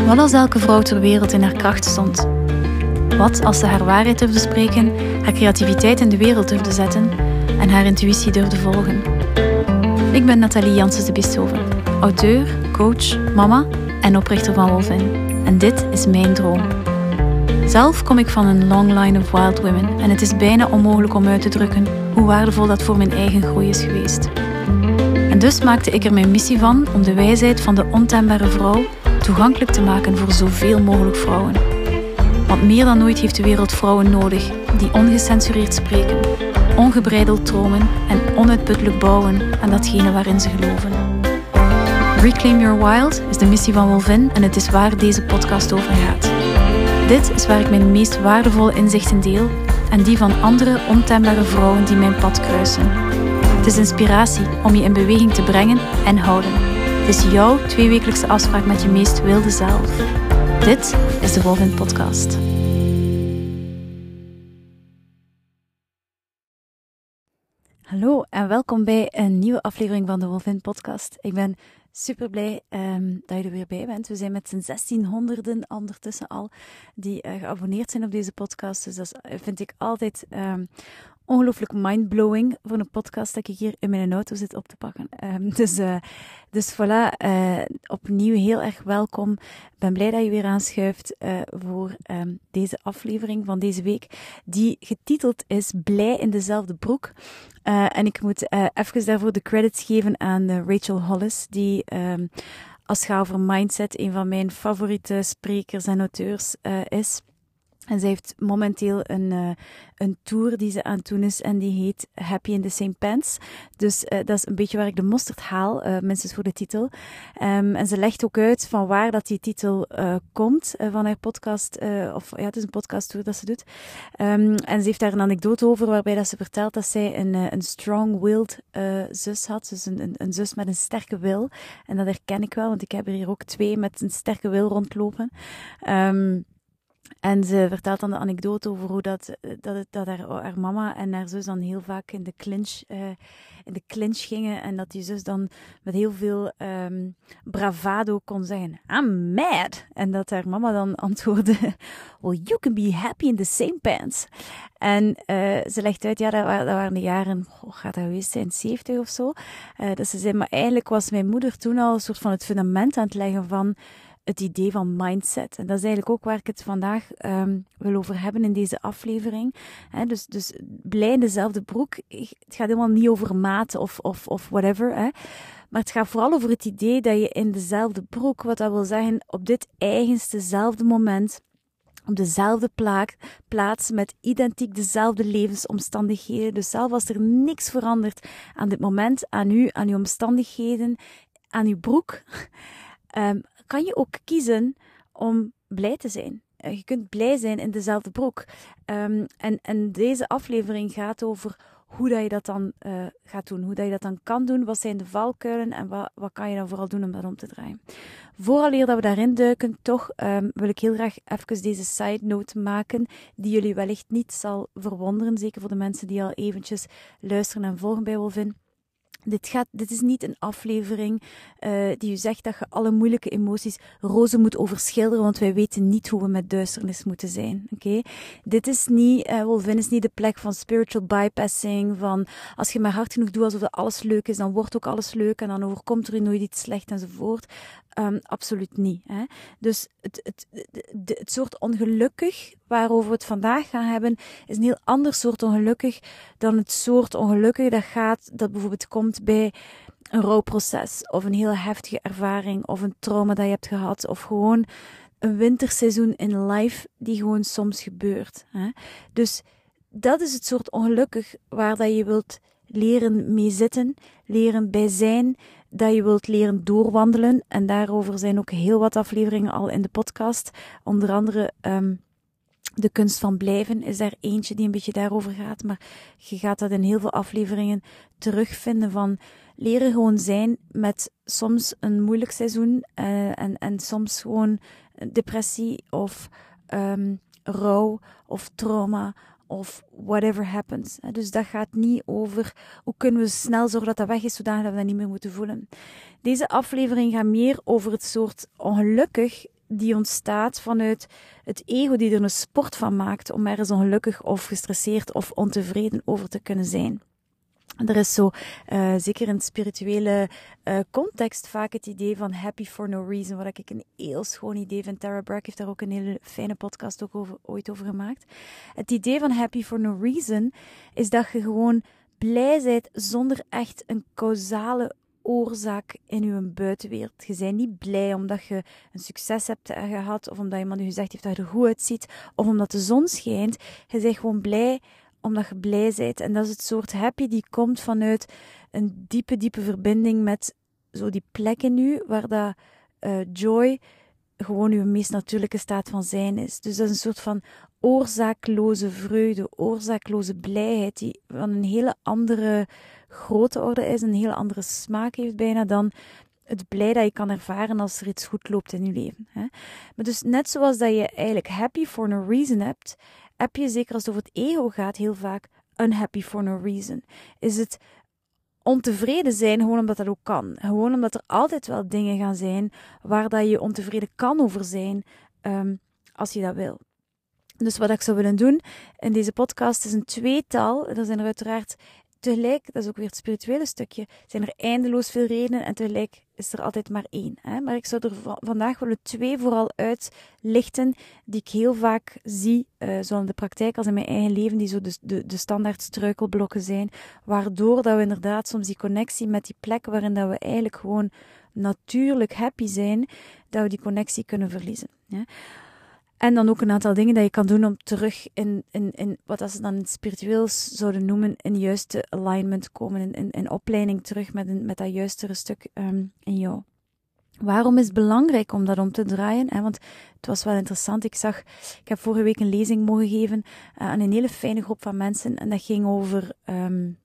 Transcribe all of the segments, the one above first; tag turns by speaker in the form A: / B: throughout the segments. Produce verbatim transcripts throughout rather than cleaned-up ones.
A: Wat als elke vrouw ter wereld in haar kracht stond? Wat als ze haar waarheid durfde spreken, haar creativiteit in de wereld durfde zetten en haar intuïtie durfde volgen? Ik ben Nathalie Janssens de Bischoven, auteur, coach, mama en oprichter van Wolvin. En dit is mijn droom. Zelf kom ik van een long line of wild women en het is bijna onmogelijk om uit te drukken hoe waardevol dat voor mijn eigen groei is geweest. En dus maakte ik er mijn missie van om de wijsheid van de ontembare vrouw toegankelijk te maken voor zoveel mogelijk vrouwen. Want meer dan ooit heeft de wereld vrouwen nodig die ongecensureerd spreken, ongebreideld dromen en onuitputtelijk bouwen aan datgene waarin ze geloven. Reclaim Your Wild is de missie van Wolvin en het is waar deze podcast over gaat. Dit is waar ik mijn meest waardevolle inzichten deel en die van andere ontembare vrouwen die mijn pad kruisen. Het is inspiratie om je in beweging te brengen en houden. Het is jouw tweewekelijkse afspraak met je meest wilde zelf. Dit is de Wolvin Podcast. Hallo en welkom bij een nieuwe aflevering van de Wolvin Podcast. Ik ben super blij um, dat je er weer bij bent. We zijn met z'n zestienhonderden ondertussen al die uh, geabonneerd zijn op deze podcast. Dus dat vind ik altijd um, ongelooflijk mindblowing voor een podcast dat ik hier in mijn auto zit op te pakken. Um, dus, uh, dus voilà, uh, opnieuw heel erg welkom. Ik ben blij dat je weer aanschuift uh, voor um, deze aflevering van deze week, die getiteld is Blij in dezelfde broek. Uh, en ik moet uh, even daarvoor de credits geven aan uh, Rachel Hollis, die um, als het gaat over mindset een van mijn favoriete sprekers en auteurs uh, is. En zij heeft momenteel een, uh, een tour die ze aan het doen is en die heet Happy in the Same Pants. Dus uh, dat is een beetje waar ik de mosterd haal, uh, minstens voor de titel. Um, en ze legt ook uit van waar dat die titel uh, komt uh, van haar podcast. Uh, of ja, het is een podcasttour dat ze doet. Um, en ze heeft daar een anekdote over waarbij dat ze vertelt dat zij een, uh, een strong-willed uh, zus had. Dus een, een, een zus met een sterke wil. En dat herken ik wel, want ik heb er hier ook twee met een sterke wil rondlopen. Um, En ze vertelt dan de anekdote over hoe dat, dat, het, dat haar, haar mama en haar zus dan heel vaak in de clinch, uh, in de clinch gingen. En dat die zus dan met heel veel um, bravado kon zeggen, I'm mad. En dat haar mama dan antwoordde, well, you can be happy in the same pants. En uh, ze legt uit, ja, dat, dat waren de jaren, oh, gaat dat geweest zijn, zeventig of zo. Uh, dat ze zei, maar eigenlijk was mijn moeder toen al een soort van het fundament aan het leggen van het idee van mindset. En dat is eigenlijk ook waar ik het vandaag um, wil over hebben in deze aflevering. He, dus, dus blij in dezelfde broek. Het gaat helemaal niet over maat of, of, of whatever. He. Maar het gaat vooral over het idee dat je in dezelfde broek, wat dat wil zeggen, op dit eigenstezelfde moment, op dezelfde plaak, plaats, met identiek dezelfde levensomstandigheden. Dus zelfs als er niks verandert aan dit moment, aan u, aan uw omstandigheden, aan uw broek, um, kan je ook kiezen om blij te zijn. Je kunt blij zijn in dezelfde broek. Um, en, en deze aflevering gaat over hoe dat je dat dan uh, gaat doen. Hoe dat je dat dan kan doen. Wat zijn de valkuilen en wat, wat kan je dan vooral doen om dat om te draaien. Vooraleer dat we daarin duiken, toch um, wil ik heel graag even deze side note maken, die jullie wellicht niet zal verwonderen. Zeker voor de mensen die al eventjes luisteren en volgen bij Wolvin. Dit, gaat, dit is niet een aflevering uh, die u zegt dat je alle moeilijke emoties roze moet overschilderen, want wij weten niet hoe we met duisternis moeten zijn. Okay? Dit is niet, uh, Wolvin is niet de plek van spiritual bypassing, van als je maar hard genoeg doet alsof dat alles leuk is, dan wordt ook alles leuk en dan overkomt er nooit iets slecht enzovoort. Um, absoluut niet. Hè? Dus het, het, het, het soort ongelukkig waarover we het vandaag gaan hebben, is een heel ander soort ongelukkig dan het soort ongelukkig dat gaat, dat bijvoorbeeld komt bij een rouwproces of een heel heftige ervaring of een trauma dat je hebt gehad of gewoon een winterseizoen in life die gewoon soms gebeurt. Hè? Dus dat is het soort ongelukkig waar dat je wilt leren mee zitten, leren bij zijn, dat je wilt leren doorwandelen. En daarover zijn ook heel wat afleveringen al in de podcast. Onder andere um, De Kunst van Blijven is daar eentje die een beetje daarover gaat. Maar je gaat dat in heel veel afleveringen terugvinden van leren gewoon zijn met soms een moeilijk seizoen uh, en, en soms gewoon depressie of um, rouw of trauma of whatever happens. Dus dat gaat niet over hoe kunnen we snel zorgen dat dat weg is, zodat we dat niet meer moeten voelen. Deze aflevering gaat meer over het soort ongelukkig die ontstaat vanuit het ego die er een sport van maakt om ergens ongelukkig of gestresseerd of ontevreden over te kunnen zijn. Er is zo, uh, zeker in het spirituele uh, context, vaak het idee van happy for no reason, wat ik een heel schoon idee vind. Tara Brach heeft daar ook een hele fijne podcast ook over, ooit over gemaakt. Het idee van happy for no reason is dat je gewoon blij bent zonder echt een causale oorzaak in je buitenwereld. Je bent niet blij omdat je een succes hebt gehad, of omdat iemand je gezegd heeft dat je er goed uitziet, of omdat de zon schijnt. Je bent gewoon blij omdat je blij bent. En dat is het soort happy die komt vanuit een diepe, diepe verbinding met zo die plek in u, waar dat uh, joy gewoon uw meest natuurlijke staat van zijn is. Dus dat is een soort van oorzaakloze vreugde, oorzaakloze blijheid, die van een hele andere grote orde is, een hele andere smaak heeft bijna dan het blij dat je kan ervaren als er iets goed loopt in je leven. Hè? Maar dus net zoals dat je eigenlijk happy for no reason hebt, heb je, zeker als het over het ego gaat, heel vaak unhappy for no reason. Is het ontevreden zijn gewoon omdat dat ook kan. Gewoon omdat er altijd wel dingen gaan zijn waar dat je ontevreden kan over zijn, um, als je dat wil. Dus wat ik zou willen doen in deze podcast is een tweetal. Er zijn er uiteraard tegelijk, dat is ook weer het spirituele stukje, zijn er eindeloos veel redenen en tegelijk is er altijd maar één. Hè? Maar ik zou er v- vandaag willen twee vooral uitlichten die ik heel vaak zie, uh, zowel in de praktijk als in mijn eigen leven, die zo de, de, de standaard struikelblokken zijn, waardoor dat we inderdaad soms die connectie met die plek waarin dat we eigenlijk gewoon natuurlijk happy zijn, dat we die connectie kunnen verliezen. Ja? En dan ook een aantal dingen dat je kan doen om terug in, in, in wat ze dan in het spiritueel zouden noemen, in de juiste alignment te komen, in, in, in opleiding terug met, een, met dat juistere stuk um, in jou. Waarom is het belangrijk om dat om te draaien? Hè? Want het was wel interessant. Ik zag, ik heb vorige week een lezing mogen geven uh, aan een hele fijne groep van mensen en dat ging over... Um,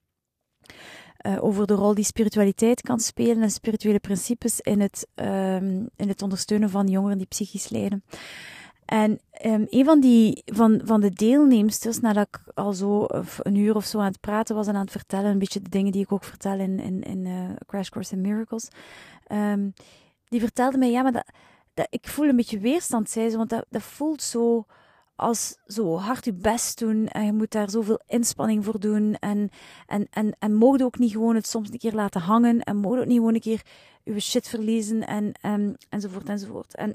A: Uh, over de rol die spiritualiteit kan spelen en spirituele principes in het, um, in het ondersteunen van jongeren die psychisch lijden. En um, een van, die, van, van de deelnemsters, nadat ik al zo een uur of zo aan het praten was en aan het vertellen, een beetje de dingen die ik ook vertel in, in, in uh, Crash Course in Miracles, um, die vertelde mij, ja, maar dat, dat, ik voel een beetje weerstand, zei ze, want dat, dat voelt zo als zo hard je best doen en je moet daar zoveel inspanning voor doen en, en, en, en mogen ook niet gewoon het soms een keer laten hangen en mogen ook niet gewoon een keer je shit verliezen en, en, enzovoort enzovoort. En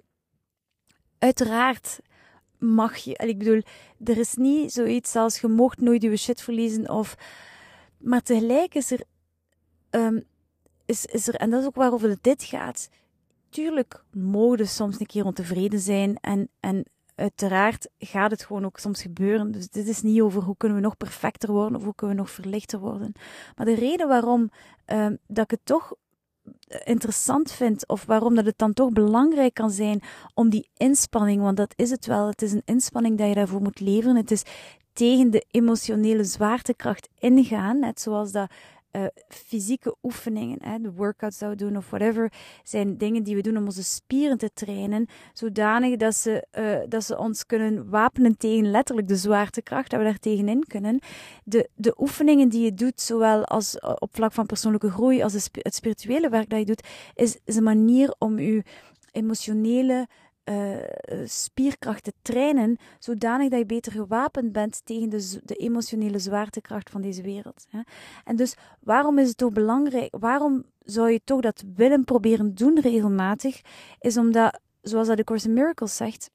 A: uiteraard mag je, en ik bedoel, er is niet zoiets als je mocht nooit je shit verliezen of, maar tegelijk is er, um, is, is er, en dat is ook waarover het dit gaat, tuurlijk mogen soms een keer ontevreden zijn en, en uiteraard gaat het gewoon ook soms gebeuren. Dus dit is niet over hoe kunnen we nog perfecter worden of hoe kunnen we nog verlichter worden. Maar de reden waarom uh, dat ik het toch interessant vind of waarom dat het dan toch belangrijk kan zijn om die inspanning, want dat is het wel, het is een inspanning dat je daarvoor moet leveren. Het is tegen de emotionele zwaartekracht ingaan, net zoals dat Uh, fysieke oefeningen, hè, de workouts dat we doen of whatever, zijn dingen die we doen om onze spieren te trainen, zodanig dat ze, uh, dat ze ons kunnen wapenen tegen letterlijk de zwaartekracht, dat we daar tegenin kunnen. De, de oefeningen die je doet, zowel als op vlak van persoonlijke groei, als de, het spirituele werk dat je doet, is, is een manier om je emotionele Uh, spierkracht te trainen, zodanig dat je beter gewapend bent tegen de, de emotionele zwaartekracht van deze wereld. Hè? En dus, waarom is het toch belangrijk, waarom zou je toch dat willen proberen doen regelmatig, is omdat, zoals dat de Course in Miracles zegt,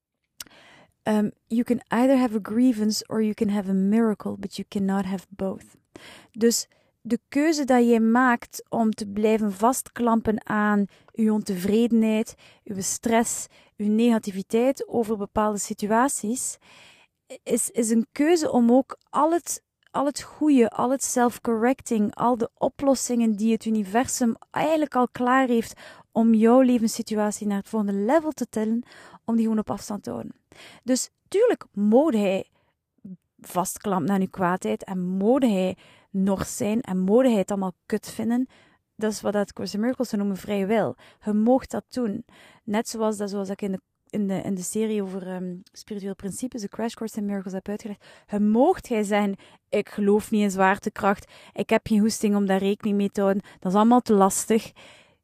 A: um, you can either have a grievance or you can have a miracle, but you cannot have both. Dus de keuze dat je maakt om te blijven vastklampen aan je ontevredenheid, je stress, je negativiteit over bepaalde situaties, is, is een keuze om ook al het, al het goede, al het self-correcting, al de oplossingen die het universum eigenlijk al klaar heeft om jouw levenssituatie naar het volgende level te tillen, om die gewoon op afstand te houden. Dus tuurlijk mode hij vastklampen aan je kwaadheid en mode hij nors zijn en mode hij het allemaal kut vinden. Dat is wat dat Course in Miracles noemen vrije wil. Je moogt dat doen. Net zoals dat, zoals ik in de, in de, in de serie over um, spiritueel principes, de Crash Course in Miracles, heb uitgelegd. Je moogt jij zijn, ik geloof niet in zwaartekracht, ik heb geen hoesting om daar rekening mee te houden, dat is allemaal te lastig.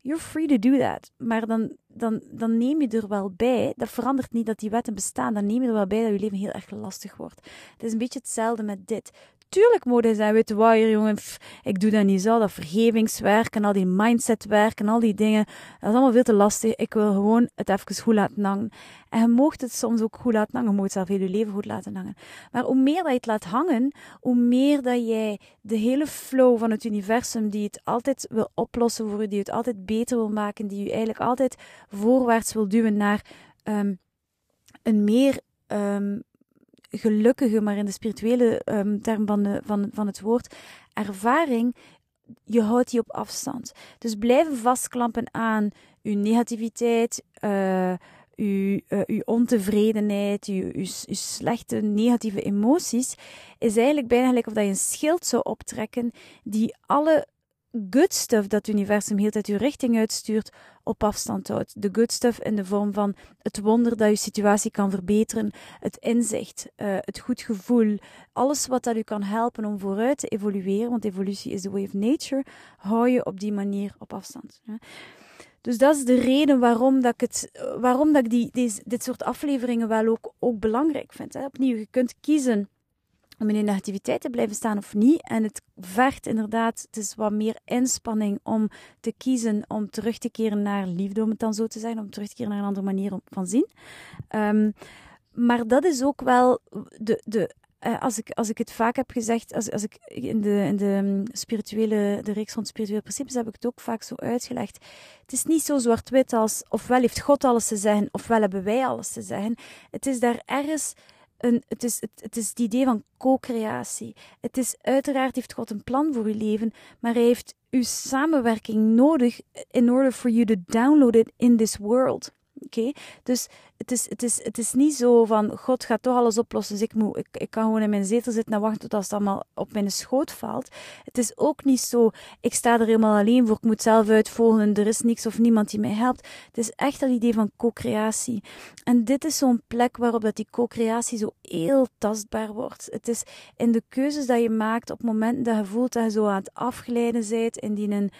A: you're free to do that. Maar dan, dan, dan neem je er wel bij, dat verandert niet dat die wetten bestaan, dan neem je er wel bij dat je leven heel erg lastig wordt. Het is een beetje hetzelfde met dit. Tuurlijk moet hij zijn, weet je wat, jongen, pff, ik doe dat niet zo, dat vergevingswerk en al die mindsetwerk en al die dingen, dat is allemaal veel te lastig. Ik wil gewoon het even goed laten hangen. En je moogt het soms ook goed laten hangen, je moogt zelf heel je leven goed laten hangen. Maar hoe meer dat je het laat hangen, hoe meer dat jij de hele flow van het universum, die het altijd wil oplossen voor je, die het altijd beter wil maken, die je eigenlijk altijd voorwaarts wil duwen naar um, een meer... Um, gelukkige, maar in de spirituele um, term van, de, van, van het woord, ervaring, je houdt die op afstand. Dus blijven vastklampen aan uw negativiteit, uh, uw, uh, uw ontevredenheid, uw, uw, uw slechte negatieve emoties, is eigenlijk bijna gelijk of dat je een schild zou optrekken die alle good stuff dat het universum heel tijd uw richting uitstuurt, op afstand houdt. De good stuff in de vorm van het wonder dat je situatie kan verbeteren, het inzicht, uh, het goed gevoel, alles wat dat u kan helpen om vooruit te evolueren, want evolutie is the way of nature, hou je op die manier op afstand. Ja. Dus dat is de reden waarom dat ik, het, waarom dat ik die, deze, dit soort afleveringen wel ook, ook belangrijk vind. Hè. Opnieuw, je kunt kiezen om in je negativiteit te blijven staan of niet. En het vergt inderdaad, het is wat meer inspanning om te kiezen om terug te keren naar liefde, om het dan zo te zeggen, om terug te keren naar een andere manier van zien. Um, maar dat is ook wel de... de uh, als, ik, als ik het vaak heb gezegd, als, als ik in de, in de spirituele, de reeks rond spirituele principes heb ik het ook vaak zo uitgelegd. Het is niet zo zwart-wit als ofwel heeft God alles te zeggen, ofwel hebben wij alles te zeggen. Het is daar ergens... Een, het, is, het, het is het idee van co-creatie. Het is uiteraard heeft God een plan voor uw leven, maar hij heeft uw samenwerking nodig in order for you to download it in this world. Oké? Okay? Dus het is, het, is, het is niet zo van, God gaat toch alles oplossen, dus ik, moet, ik, ik kan gewoon in mijn zetel zitten en wachten tot als het allemaal op mijn schoot valt. Het is ook niet zo, ik sta er helemaal alleen voor, ik moet zelf uitvogelen, er is niks of niemand die mij helpt. Het is echt dat idee van co-creatie. En dit is zo'n plek waarop dat die co-creatie zo heel tastbaar wordt. Het is in de keuzes dat je maakt op momenten dat je voelt dat je zo aan het afglijden bent in die een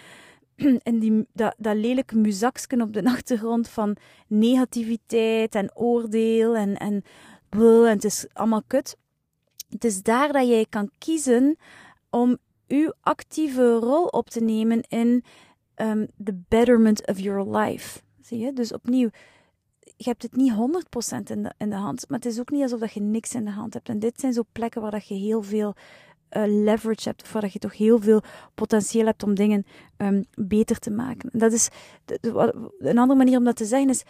A: En die, dat, dat lelijke muzaksken op de achtergrond van negativiteit en oordeel en, en, en het is allemaal kut. Het is daar dat jij kan kiezen om uw actieve rol op te nemen in um, the betterment of your life. Zie je? Dus opnieuw, je hebt het niet honderd procent in de, in de hand, maar het is ook niet alsof dat je niks in de hand hebt. En dit zijn zo plekken waar dat je heel veel Uh, leverage hebt, of waar je toch heel veel potentieel hebt om dingen um, beter te maken. En dat is de, de, een andere manier om dat te zeggen is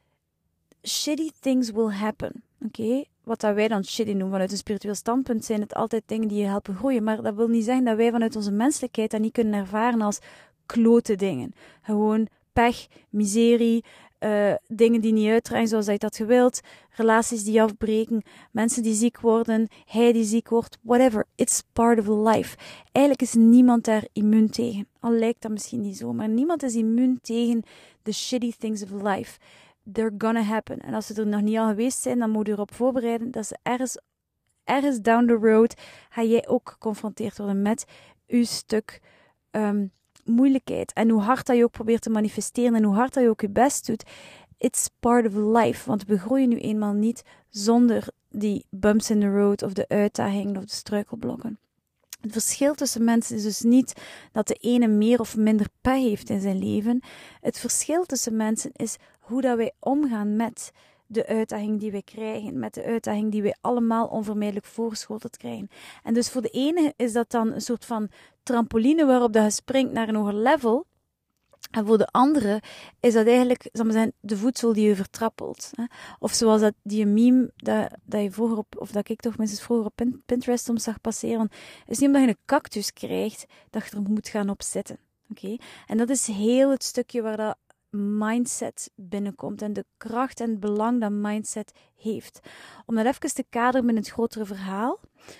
A: shitty things will happen. Oké? Okay? Wat dat wij dan shitty noemen vanuit een spiritueel standpunt zijn het altijd dingen die je helpen groeien, maar dat wil niet zeggen dat wij vanuit onze menselijkheid dat niet kunnen ervaren als klote dingen. Gewoon pech, miserie, Uh, dingen die niet uitdraaien zoals je dat gewild, relaties die afbreken, mensen die ziek worden, hij die ziek wordt, whatever. It's part of life. Eigenlijk is niemand daar immuun tegen. Al lijkt dat misschien niet zo, maar niemand is immuun tegen the shitty things of life. They're gonna happen. En als ze er nog niet al geweest zijn, dan moet je erop voorbereiden dat ze ergens, ergens down the road, ga jij ook geconfronteerd worden met uw stuk um, moeilijkheid. En hoe hard dat je ook probeert te manifesteren en hoe hard dat je ook je best doet, it's part of life. Want we groeien nu eenmaal niet zonder die bumps in the road of de uitdagingen of de struikelblokken. Het verschil tussen mensen is dus niet dat de ene meer of minder pech heeft in zijn leven. Het verschil tussen mensen is hoe dat wij omgaan met de uitdaging die wij krijgen, met de uitdaging die wij allemaal onvermijdelijk voorgeschoteld krijgen. En dus voor de ene is dat dan een soort van trampoline waarop dat je springt naar een hoger level. En voor de andere is dat eigenlijk, zal maar zeggen, de voedsel die je vertrappelt. Hè? Of zoals dat, die meme dat, dat je vroeger op, of dat ik toch minstens vroeger op Pinterest soms zag passeren. Het is niet omdat je een cactus krijgt, dat je er moet gaan op zitten. Okay? En dat is heel het stukje waar dat mindset binnenkomt en de kracht en het belang dat mindset heeft. Om dat even te kaderen met het grotere verhaal.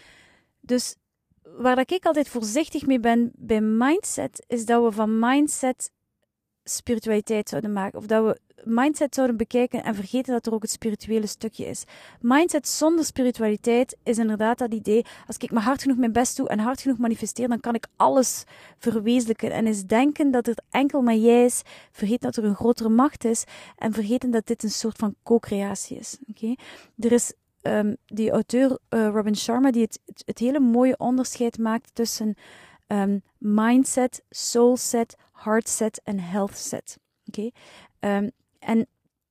A: Dus waar dat ik altijd voorzichtig mee ben bij mindset, is dat we van mindset spiritualiteit zouden maken, of dat we mindset zouden bekijken en vergeten dat er ook het spirituele stukje is. Mindset zonder spiritualiteit is inderdaad dat idee, als ik maar hard genoeg mijn best doe en hard genoeg manifesteer, dan kan ik alles verwezenlijken. En is denken dat het enkel maar jij is, vergeten dat er een grotere macht is, en vergeten dat dit een soort van co-creatie is. Okay? Er is um, die auteur uh, Robin Sharma, die het, het, het hele mooie onderscheid maakt tussen um, mindset, soulset, heartset en healthset. Oké? Okay? Um, En,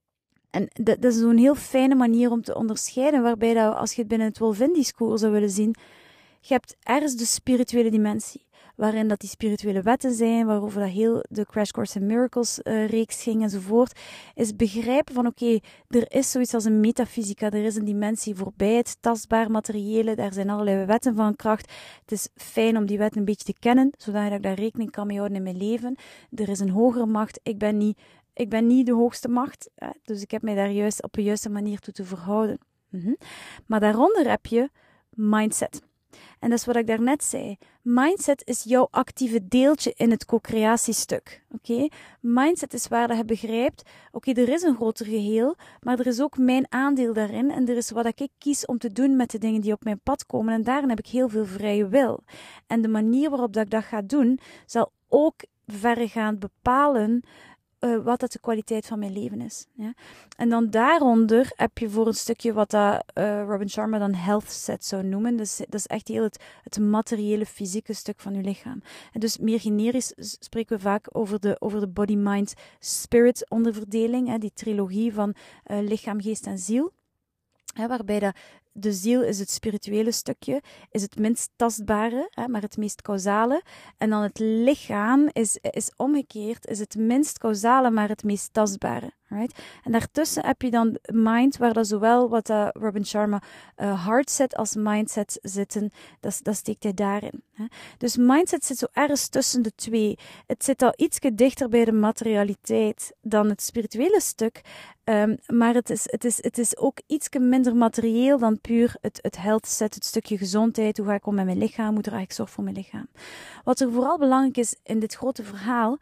A: en dat, dat is zo'n heel fijne manier om te onderscheiden, waarbij dat, als je het binnen het Wolfin-discours zou willen zien, je hebt ergens de spirituele dimensie, waarin dat die spirituele wetten zijn, waarover dat heel de Crash Course in Miracles uh, reeks ging enzovoort, is begrijpen van oké, okay, er is zoiets als een metafysica, er is een dimensie voorbij het tastbaar materiële, daar zijn allerlei wetten van kracht. Het is fijn om die wetten een beetje te kennen, zodat ik daar rekening kan mee houden in mijn leven. Er is een hogere macht, ik ben niet Ik ben niet de hoogste macht, hè? Dus ik heb mij daar juist op een juiste manier toe te verhouden. Mm-hmm. Maar daaronder heb je mindset. En dat is wat ik daarnet zei. Mindset is jouw actieve deeltje in het co-creatiestuk. Okay? Mindset is waar je begrijpt, oké, okay, er is een groter geheel, maar er is ook mijn aandeel daarin. En er is wat ik kies om te doen met de dingen die op mijn pad komen. En daarin heb ik heel veel vrije wil. En de manier waarop dat ik dat ga doen, zal ook verregaand bepalen Uh, wat dat de kwaliteit van mijn leven is. Ja? En dan daaronder heb je voor een stukje wat dat, uh, Robin Sharma dan health set zou noemen. Dus, dat is echt heel het, het materiële, fysieke stuk van je lichaam. En dus meer generisch spreken we vaak over de, over de body, mind, spirit onderverdeling. Hè? Die trilogie van uh, lichaam, geest en ziel. Hè? Waarbij dat de ziel is het spirituele stukje, is het minst tastbare, hè, maar het meest causale. En dan het lichaam is, is omgekeerd, is het minst causale, maar het meest tastbare. Right? En daartussen heb je dan mind, waar dat zowel wat uh, Robin Sharma uh, heartset als mindset zitten, dat, dat steekt hij daarin. Hè? Dus mindset zit zo ergens tussen de twee. Het zit al ietsje dichter bij de materialiteit dan het spirituele stuk, um, maar het is, het, is, het is ook ietsje minder materieel dan puur het, het health set, het stukje gezondheid. Hoe ga ik om met mijn lichaam? Hoe draag ik zorg voor mijn lichaam? Wat er vooral belangrijk is in dit grote verhaal,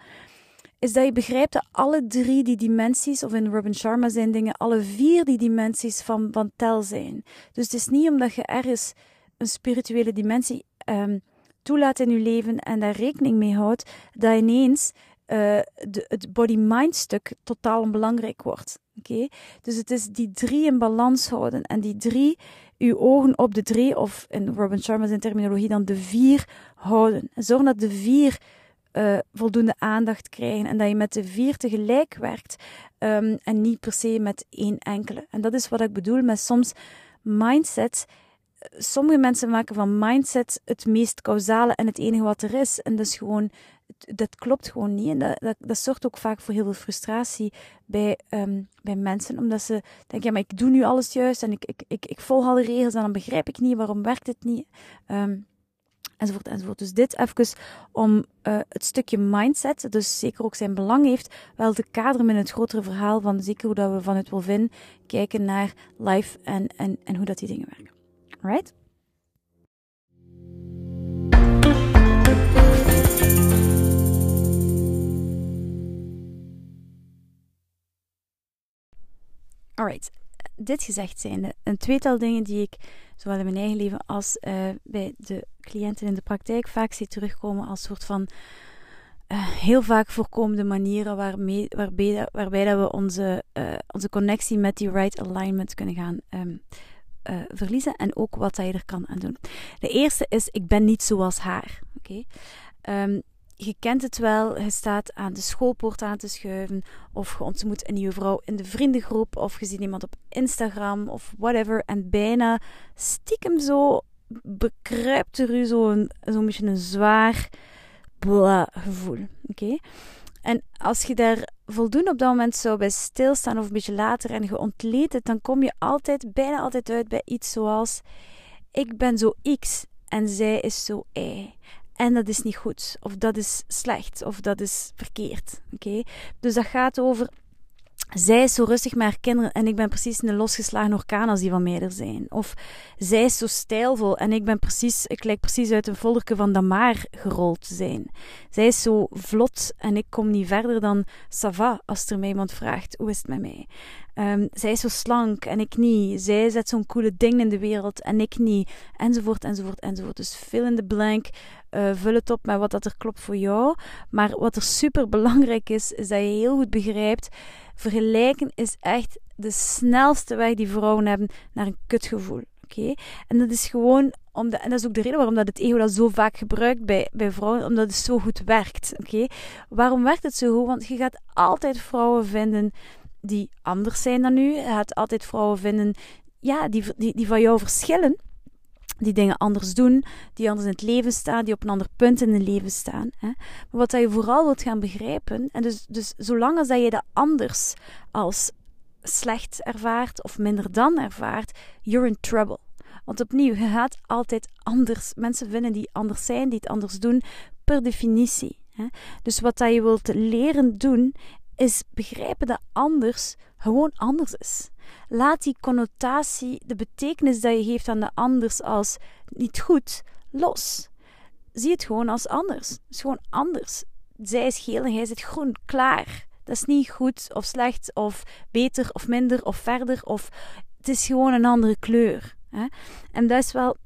A: is dat je begrijpt dat alle drie die dimensies, of in Robin Sharma zijn dingen, alle vier die dimensies van, van tel zijn. Dus het is niet omdat je ergens een spirituele dimensie um, toelaat in je leven en daar rekening mee houdt, dat ineens uh, de, het body-mind stuk totaal onbelangrijk wordt. Okay? Dus het is die drie in balans houden en die drie, uw ogen op de drie, of in Robin Sharma zijn terminologie dan de vier houden. En zorg dat de vier Uh, voldoende aandacht krijgen en dat je met de vier tegelijk werkt um, en niet per se met één enkele. En dat is wat ik bedoel met soms mindset. Sommige mensen maken van mindset het meest causale en het enige wat er is. En dat is gewoon, dat klopt gewoon niet. En dat, dat, dat zorgt ook vaak voor heel veel frustratie bij, um, bij mensen, omdat ze denken, ja, maar ik doe nu alles juist en ik, ik, ik, ik volg alle regels en dan begrijp ik niet, waarom werkt het niet? Um, Enzovoort, enzovoort. Dus dit even om uh, het stukje mindset, dus zeker ook zijn belang heeft, wel te kaderen in het grotere verhaal van zeker hoe dat we vanuit Wolfin kijken naar life en, en, en hoe dat die dingen werken. Alright? Alright. Dit gezegd zijnde, een tweetal dingen die ik zowel in mijn eigen leven als uh, bij de cliënten in de praktijk vaak zie terugkomen als soort van uh, heel vaak voorkomende manieren waarmee, waarbij, waarbij dat we onze, uh, onze connectie met die right alignment kunnen gaan um, uh, verliezen en ook wat dat je er kan aan doen. De eerste is, ik ben niet zoals haar. Okay? Um, Je kent het wel, je staat aan de schoolpoort aan te schuiven, of je ontmoet een nieuwe vrouw in de vriendengroep, of je ziet iemand op Instagram, of whatever, en bijna stiekem zo bekruipt er u zo'n zo'n beetje een zwaar blah gevoel. Okay? En als je daar voldoende op dat moment zou bij stilstaan, of een beetje later, en je ontleedt het, dan kom je altijd, bijna altijd uit bij iets zoals, ik ben zo X, en zij is zo Y. En dat is niet goed, of dat is slecht, of dat is verkeerd. Okay? Dus dat gaat over zij is zo rustig met haar kinderen en ik ben precies een losgeslagen orkaan als die van mij er zijn. Of zij is zo stijlvol en ik ben precies, ik lijk precies uit een folderke van Damar gerold te zijn. Zij is zo vlot en ik kom niet verder dan ça va als er mij iemand vraagt, hoe is het met mij? Um, zij is zo slank en ik niet. Zij zet zo'n coole ding in de wereld en ik niet. Enzovoort, enzovoort, enzovoort. Dus fill in the blank. Uh, vul het op met wat dat er klopt voor jou. Maar wat er super belangrijk is, is dat je heel goed begrijpt. Vergelijken is echt de snelste weg die vrouwen hebben naar een kutgevoel. Okay? En dat is gewoon, omdat, en dat is ook de reden waarom dat het ego dat zo vaak gebruikt bij, bij vrouwen, omdat het zo goed werkt. Okay? Waarom werkt het zo goed? Want je gaat altijd vrouwen vinden die anders zijn dan u. Je gaat altijd vrouwen vinden ja, die, die, die van jou verschillen. Die dingen anders doen, die anders in het leven staan, die op een ander punt in het leven staan. Hè. Maar wat dat je vooral wilt gaan begrijpen, en dus, dus zolang als dat je dat anders als slecht ervaart of minder dan ervaart, you're in trouble. Want opnieuw, je gaat altijd anders. Mensen vinden die anders zijn, die het anders doen, per definitie. Hè. Dus wat dat je wilt leren doen, is begrijpen dat anders gewoon anders is. Laat die connotatie, de betekenis dat je geeft aan de anders als niet goed, los. Zie het gewoon als anders. Het is gewoon anders. Zij is geel en jij zit groen. Klaar. Dat is niet goed of slecht of beter of minder of verder. Of het is gewoon een andere kleur. Hè? En dat is wel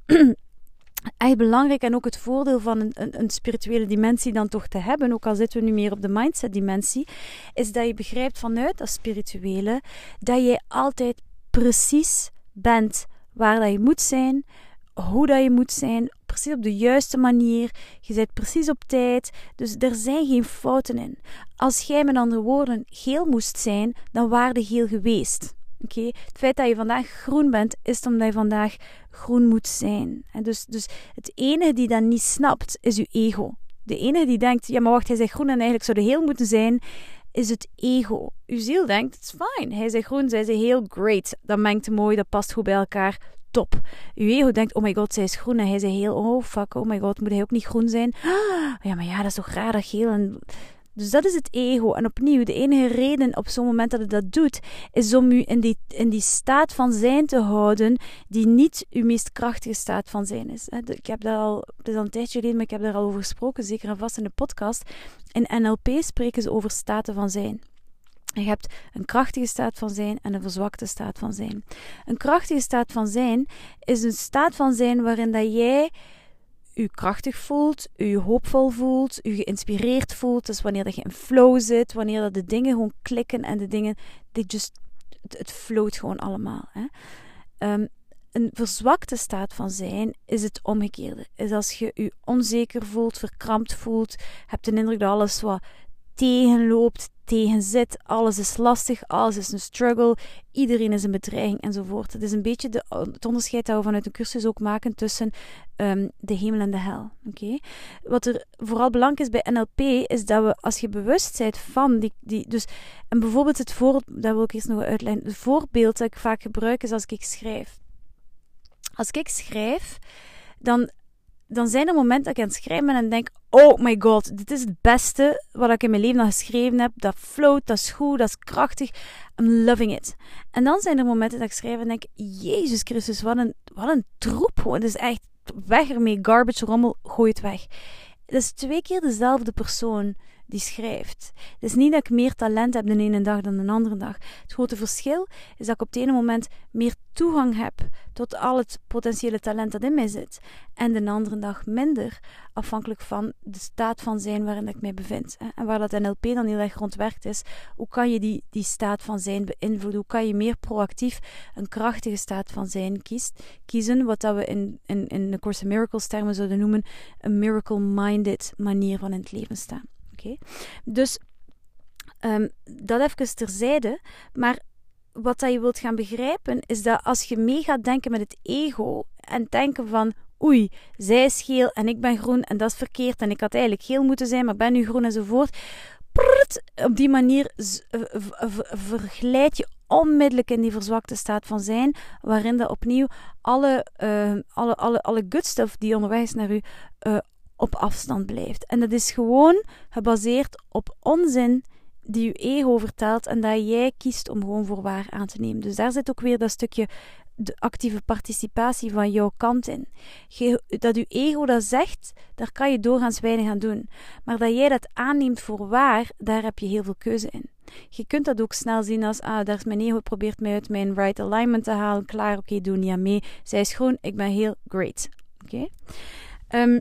A: echt belangrijk en ook het voordeel van een, een, een spirituele dimensie dan toch te hebben, ook al zitten we nu meer op de mindset dimensie, is dat je begrijpt vanuit dat spirituele dat je altijd precies bent waar dat je moet zijn, hoe dat je moet zijn, precies op de juiste manier, je bent precies op tijd, dus er zijn geen fouten in. Als jij met andere woorden geel moest zijn, dan waren je geel geweest. Okay? Het feit dat je vandaag groen bent, is omdat je vandaag groen moet zijn. En dus, dus het enige die dat niet snapt, is je ego. De enige die denkt, ja maar wacht, hij zegt groen en eigenlijk zou de heel moeten zijn, is het ego. Uw ziel denkt, it's fine. Hij zegt groen, zij zegt heel great. Dat mengt mooi, dat past goed bij elkaar. Top. Uw ego denkt, oh my god, zij is groen. En hij zegt heel, oh fuck, oh my god, moet hij ook niet groen zijn? Ja, maar ja, dat is toch raar, dat geel en... Dus dat is het ego. En opnieuw, de enige reden op zo'n moment dat het dat doet, is om u in die, in die staat van zijn te houden, die niet uw meest krachtige staat van zijn is. Ik heb daar al, het is al een tijdje geleden, maar ik heb daar al over gesproken, zeker en vast in de podcast. In N L P spreken ze over staten van zijn. Je hebt een krachtige staat van zijn en een verzwakte staat van zijn. Een krachtige staat van zijn is een staat van zijn waarin dat jij u krachtig voelt, u hoopvol voelt, u geïnspireerd voelt. Dus wanneer dat je in flow zit, wanneer dat de dingen gewoon klikken en de dingen, they just, het, het float gewoon allemaal. Hè. Um, een verzwakte staat van zijn is het omgekeerde. Is als je u onzeker voelt, verkrampt voelt, hebt de indruk dat alles wat tegenloopt, tegenzit, alles is lastig, alles is een struggle, iedereen is een bedreiging enzovoort. Het is een beetje de, het onderscheid dat we vanuit een cursus ook maken tussen um, de hemel en de hel. Okay? Wat er vooral belangrijk is bij N L P, is dat we, als je bewust bent van die, die dus, en bijvoorbeeld het voorbeeld, dat wil ik eerst nog uitleggen, het voorbeeld dat ik vaak gebruik is als ik schrijf. Als ik schrijf, dan dan zijn er momenten dat ik aan het schrijven ben en denk, oh my god, dit is het beste wat ik in mijn leven al geschreven heb. Dat float, dat is goed, dat is krachtig. I'm loving it. En dan zijn er momenten dat ik schrijf en denk, Jezus Christus, wat een, wat een troep. Het is echt, weg ermee, garbage, rommel, gooi het weg. Het is twee keer dezelfde persoon die schrijft. Het is niet dat ik meer talent heb de ene dag dan de andere dag. Het grote verschil is dat ik op het ene moment meer toegang heb tot al het potentiële talent dat in mij zit. En de andere dag minder, afhankelijk van de staat van zijn waarin ik mij bevind. En waar dat N L P dan heel erg rondwerkt is, hoe kan je die, die staat van zijn beïnvloeden? Hoe kan je meer proactief een krachtige staat van zijn kiest, kiezen, wat dat we in, in, in de Course in Miracles termen zouden noemen, een miracle-minded manier van in het leven staan. Okay. Dus um, dat even terzijde, maar wat dat je wilt gaan begrijpen is dat als je mee gaat denken met het ego en denken van oei, zij is geel en ik ben groen en dat is verkeerd en ik had eigenlijk geel moeten zijn, maar ik ben nu groen enzovoort. Prrrt, op die manier z- v- v- verglijd je onmiddellijk in die verzwakte staat van zijn, waarin dat opnieuw alle, uh, alle, alle, alle good stuff die onderweg is naar u uh, op afstand blijft. En dat is gewoon gebaseerd op onzin die je ego vertelt en dat jij kiest om gewoon voor waar aan te nemen. Dus daar zit ook weer dat stukje de actieve participatie van jouw kant in. Je, dat je ego dat zegt, daar kan je doorgaans weinig aan doen. Maar dat jij dat aanneemt voor waar, daar heb je heel veel keuze in. Je kunt dat ook snel zien als, ah, daar is mijn ego, probeert mij uit mijn right alignment te halen. Klaar, oké, okay, doe niet aan mee. Zij is groen, ik ben heel great. Oké? Okay? Um,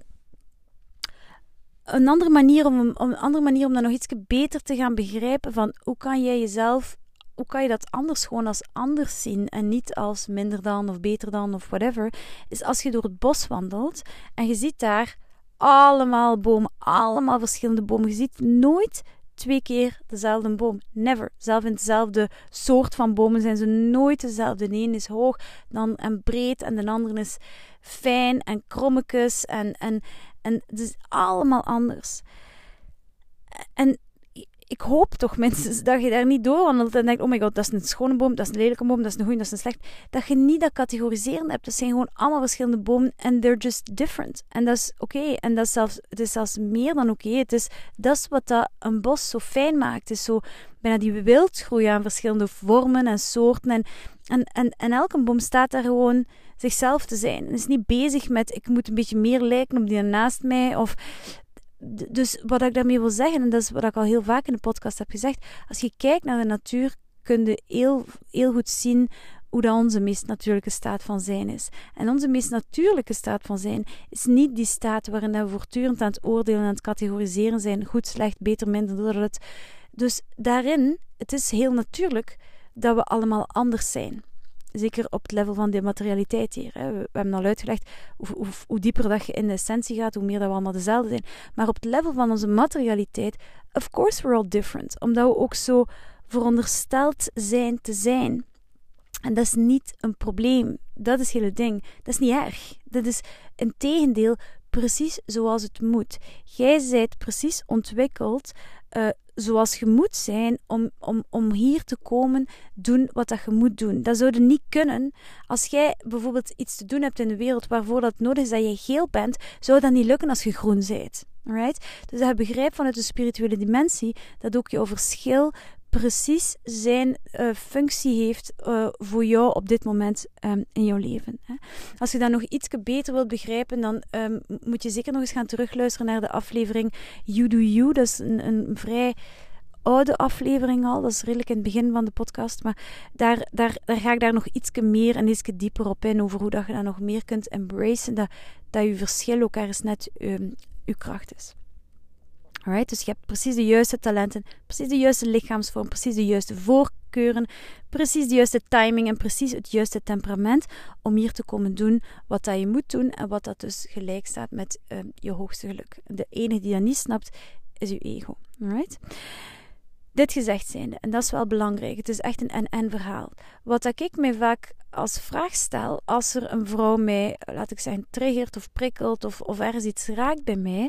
A: een andere manier om, om, een andere manier om dat nog iets beter te gaan begrijpen van hoe kan jij jezelf, hoe kan je dat anders gewoon als anders zien en niet als minder dan of beter dan of whatever, is als je door het bos wandelt en je ziet daar allemaal bomen, allemaal verschillende bomen. Je ziet nooit twee keer dezelfde boom. Never. Zelf in dezelfde soort van bomen zijn ze nooit dezelfde. De een is hoog dan, en breed en de andere is fijn en krommetjes en, en, en het is allemaal anders. En ik hoop toch minstens dat je daar niet doorwandelt en denkt, oh my god, dat is een schone boom, dat is een lelijke boom, dat is een goeie, dat is een slecht. Dat je niet dat categoriseren hebt. Dat zijn gewoon allemaal verschillende bomen and they're just different. En dat is oké. Okay. En dat is zelfs, het is zelfs meer dan oké. Okay. Het is, dat is wat dat een bos zo fijn maakt. Het is zo bijna die wildgroei aan verschillende vormen en soorten. En, en, en, en elke boom staat daar gewoon zichzelf te zijn. En is niet bezig met, ik moet een beetje meer lijken op die naast mij, of... Dus wat ik daarmee wil zeggen, en dat is wat ik al heel vaak in de podcast heb gezegd, als je kijkt naar de natuur, kun je heel, heel goed zien hoe dat onze meest natuurlijke staat van zijn is. En onze meest natuurlijke staat van zijn is niet die staat waarin we voortdurend aan het oordelen en aan het categoriseren zijn, goed, slecht, beter, minder, dat. Dus daarin, het is heel natuurlijk dat we allemaal anders zijn. Zeker op het level van de materialiteit hier. Hè. We, we hebben al uitgelegd hoe, hoe, hoe dieper dat je in de essentie gaat, hoe meer dat we allemaal dezelfde zijn. Maar op het level van onze materialiteit, of course we're all different. Omdat we ook zo verondersteld zijn te zijn. En dat is niet een probleem. Dat is het hele ding. Dat is niet erg. Dat is integendeel precies zoals het moet. Jij bent precies ontwikkeld uh, zoals je moet zijn om, om, om hier te komen doen wat dat je moet doen. Dat zou je niet kunnen als jij bijvoorbeeld iets te doen hebt in de wereld waarvoor dat nodig is dat je geel bent, zou dat niet lukken als je groen bent. Alright? Dus dat je begrijpt vanuit de spirituele dimensie dat ook jouw verschil precies zijn uh, functie heeft uh, voor jou op dit moment um, in jouw leven. Hè. Als je dat nog iets beter wilt begrijpen, dan um, moet je zeker nog eens gaan terugluisteren naar de aflevering You Do You. Dat is een, een vrij oude aflevering al, dat is redelijk in het begin van de podcast, maar daar, daar, daar ga ik daar nog iets meer en iets dieper op in, over hoe dat je dat nog meer kunt embracen, dat, dat je verschil ook ergens net um, je kracht is. Alright, dus je hebt precies de juiste talenten, precies de juiste lichaamsvorm, precies de juiste voorkeuren, precies de juiste timing en precies het juiste temperament om hier te komen doen wat dat je moet doen en wat dat dus gelijk staat met uh, je hoogste geluk. De enige die dat niet snapt, is je ego. Alright? Dit gezegd zijnde, en dat is wel belangrijk, het is echt een en-en verhaal. Wat dat ik mij vaak als vraag stel, als er een vrouw mij, laat ik zeggen, triggert of prikkelt of, of ergens iets raakt bij mij,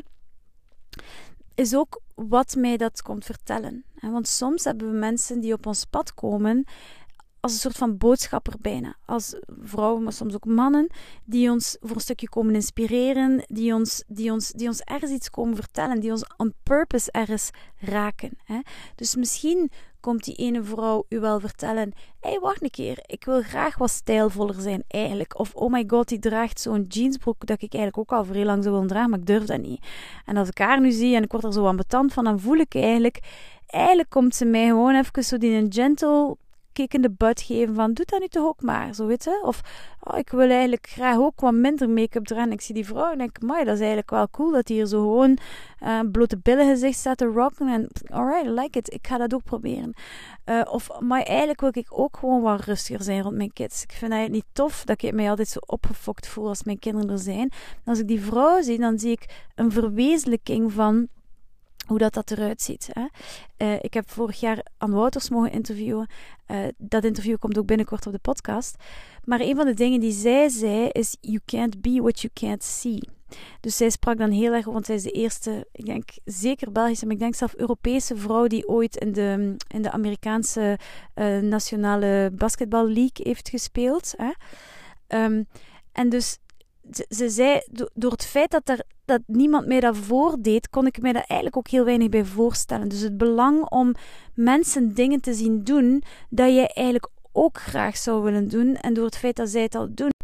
A: is ook wat mij dat komt vertellen. Want soms hebben we mensen die op ons pad komen als een soort van boodschapper bijna. Als vrouwen, maar soms ook mannen, die ons voor een stukje komen inspireren, die ons, die ons, die ons ergens iets komen vertellen, die ons on purpose ergens raken. Dus misschien komt die ene vrouw u wel vertellen, hé, hey, wacht een keer, ik wil graag wat stijlvoller zijn eigenlijk. Of, oh my god, die draagt zo'n jeansbroek dat ik eigenlijk ook al voor heel lang zou willen dragen, maar ik durf dat niet. En als ik haar nu zie en ik word er zo ambetant van, dan voel ik eigenlijk, eigenlijk komt ze mij gewoon even zo die een gentle kick in de butt geven van, doe dat nu toch ook maar, zo weet je. Of, oh, ik wil eigenlijk graag ook wat minder make-up dragen. Ik zie die vrouw en denk, amai, dat is eigenlijk wel cool dat die hier zo gewoon uh, blote billen gezicht staat te rocken. En, alright, I like it. Ik ga dat ook proberen. Uh, of, maar eigenlijk wil ik ook gewoon wat rustiger zijn rond mijn kids. Ik vind het niet tof dat ik mij altijd zo opgefokt voel als mijn kinderen er zijn. En als ik die vrouw zie, dan zie ik een verwezenlijking van hoe dat, dat eruit ziet. Hè. Uh, ik heb vorig jaar Anne Wouters mogen interviewen. Uh, dat interview komt ook binnenkort op de podcast. Maar een van de dingen die zij zei is, you can't be what you can't see. Dus zij sprak dan heel erg, want zij is de eerste, ik denk zeker Belgische, maar ik denk zelf Europese vrouw die ooit in de, in de Amerikaanse uh, nationale basketbal league heeft gespeeld. Hè. Um, en dus ze, ze zei, do, door het feit dat, er, dat niemand mij dat voordeed, kon ik mij daar eigenlijk ook heel weinig bij voorstellen. Dus het belang om mensen dingen te zien doen, dat jij eigenlijk ook graag zou willen doen. En door het feit dat zij het al doen.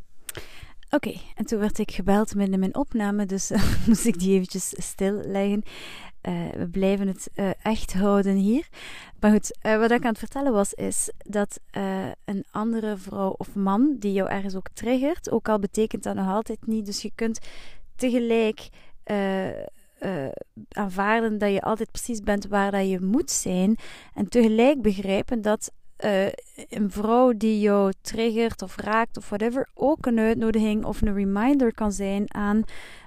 A: Oké, okay, en toen werd ik gebeld midden in mijn opname, dus uh, moest ik die eventjes stilleggen. Uh, we blijven het uh, echt houden hier. Maar goed, uh, wat ik aan het vertellen was, is dat uh, een andere vrouw of man die jou ergens ook triggert, ook al betekent dat nog altijd niet. Dus je kunt tegelijk uh, uh, aanvaarden dat je altijd precies bent waar dat je moet zijn. En tegelijk begrijpen dat uh, een vrouw die jou triggert of raakt of whatever, ook een uitnodiging of een reminder kan zijn aan...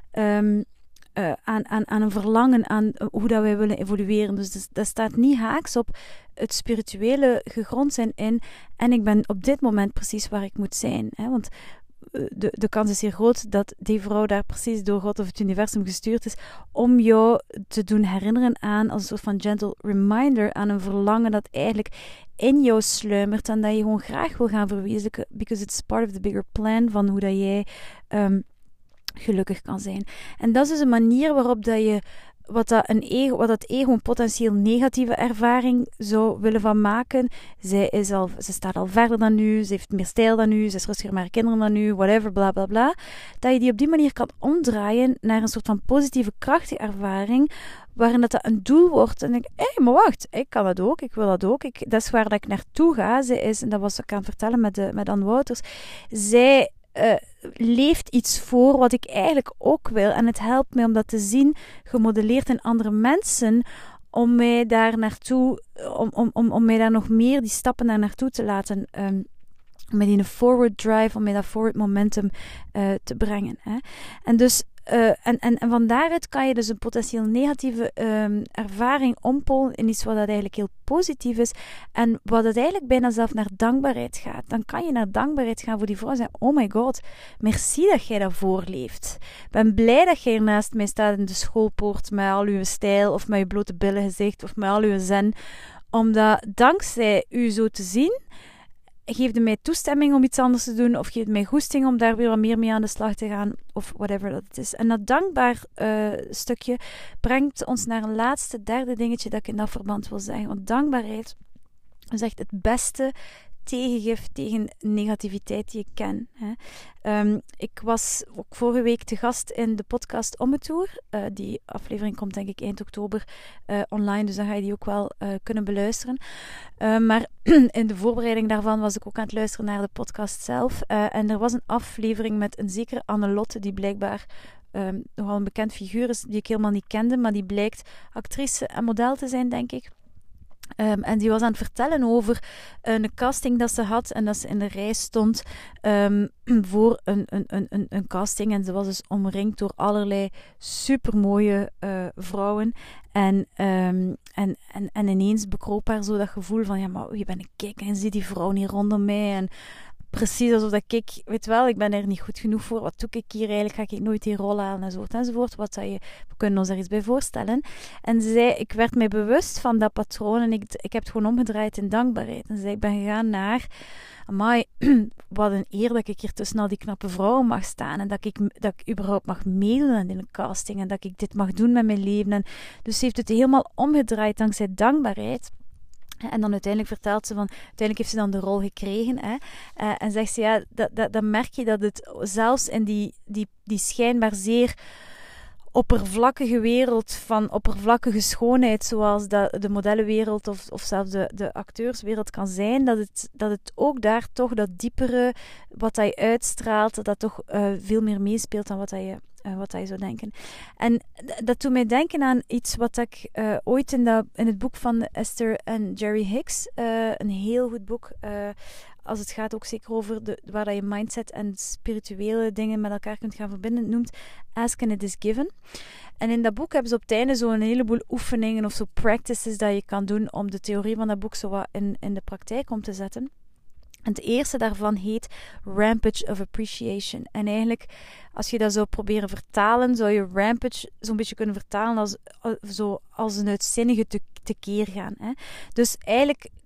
A: Um, Uh, aan, aan, aan een verlangen, aan uh, hoe dat wij willen evolueren. Dus, dus dat staat niet haaks op het spirituele gegrond zijn in en ik ben op dit moment precies waar ik moet zijn. Hè? Want uh, de, de kans is hier groot dat die vrouw daar precies door God of het universum gestuurd is om jou te doen herinneren aan, als een soort van gentle reminder, aan een verlangen dat eigenlijk in jou sluimert en dat je gewoon graag wil gaan verwezenlijken, because it's part of the bigger plan van hoe dat jij... Um, gelukkig kan zijn. En dat is dus een manier waarop dat je wat dat, een ego, wat dat ego een potentieel negatieve ervaring zou willen van maken. Zij is al, ze staat al verder dan u, ze heeft meer stijl dan u, ze is rustiger met haar kinderen dan u, whatever, bla bla bla. Dat je die op die manier kan omdraaien naar een soort van positieve, krachtige ervaring, waarin dat, dat een doel wordt. En ik denk, hé, hey, maar wacht, ik kan dat ook, ik wil dat ook. Ik, dat is waar dat ik naartoe ga. Zij is, en dat was ik aan het vertellen met, de, met Anne Wouters, zij... Uh, leeft iets voor wat ik eigenlijk ook wil. En het helpt mij om dat te zien, gemodelleerd in andere mensen, om mij daar naartoe, om, om, om, om mij daar nog meer die stappen daar naartoe te laten, um, om mij die een forward drive, om mij dat forward momentum uh, te brengen. Hè. En dus Uh, en, en, en van daaruit kan je dus een potentieel negatieve um, ervaring ompolen in iets wat dat eigenlijk heel positief is en wat het eigenlijk bijna zelf naar dankbaarheid gaat. Dan kan je naar dankbaarheid gaan voor die vrouw en zeggen, oh my god, merci dat jij dat voorleeft. Ik ben blij dat jij naast mij staat in de schoolpoort met al uw stijl of met je blote billen gezicht of met al uw zen, omdat dankzij u zo te zien, geeft mij toestemming om iets anders te doen, of geeft mij goesting om daar weer wat meer mee aan de slag te gaan, of whatever dat het is. En dat dankbaar uh, stukje brengt ons naar een laatste, derde dingetje dat ik in dat verband wil zeggen. Want dankbaarheid is echt het beste tegengif tegen negativiteit die ik ken. Hè. Um, ik was ook vorige week te gast in de podcast Ommetour. Uh, die aflevering komt denk ik eind oktober uh, online, dus dan ga je die ook wel uh, kunnen beluisteren. Uh, maar in de voorbereiding daarvan was ik ook aan het luisteren naar de podcast zelf. Uh, en er was een aflevering met een zekere Annelotte, die blijkbaar um, nogal een bekend figuur is, die ik helemaal niet kende, maar die blijkt actrice en model te zijn, denk ik. Um, en die was aan het vertellen over een casting dat ze had en dat ze in de rij stond um, voor een, een, een, een casting. En ze was dus omringd door allerlei supermooie uh, vrouwen. En, um, en, en, en ineens bekroop haar zo dat gevoel van, ja, maar wie ben ik? En zie die vrouw niet rondom mij? En precies alsof dat ik, weet wel, ik ben er niet goed genoeg voor. Wat doe ik hier eigenlijk? Ga ik nooit die rol halen? Enzovoort, enzovoort. Wat dat je, we kunnen ons daar iets bij voorstellen. En ze zei, ik werd mij bewust van dat patroon en ik, ik heb het gewoon omgedraaid in dankbaarheid. En ze zei, ik ben gegaan naar, amai, wat een eer dat ik hier tussen al die knappe vrouwen mag staan. En dat ik, dat ik überhaupt mag meedoen aan een casting. En dat ik dit mag doen met mijn leven. En dus ze heeft het helemaal omgedraaid dankzij dankbaarheid. En dan uiteindelijk vertelt ze van, uiteindelijk heeft ze dan de rol gekregen. Hè? Uh, en zegt ze, ja, dat, dat, dan merk je dat het zelfs in die, die, die schijnbaar zeer oppervlakkige wereld van oppervlakkige schoonheid, zoals dat de modellenwereld of, of zelfs de, de acteurswereld kan zijn, dat het, dat het ook daar toch dat diepere, wat dat je uitstraalt, dat dat toch uh, veel meer meespeelt dan wat dat je Uh, wat hij zou denken. En d- dat doet mij denken aan iets wat ik uh, ooit in, dat, in het boek van Esther en Jerry Hicks, uh, een heel goed boek, uh, als het gaat ook zeker over de, waar dat je mindset en spirituele dingen met elkaar kunt gaan verbinden, noemt Ask and It Is Given. En in dat boek hebben ze op het einde zo een heleboel oefeningen of zo practices dat je kan doen om de theorie van dat boek zo wat in, in de praktijk om te zetten. En het eerste daarvan heet Rampage of Appreciation. En eigenlijk, als je dat zou proberen vertalen, zou je Rampage zo'n beetje kunnen vertalen als, zo, als een uitzinnige te, tekeer gaan. Hè? Dus eigenlijk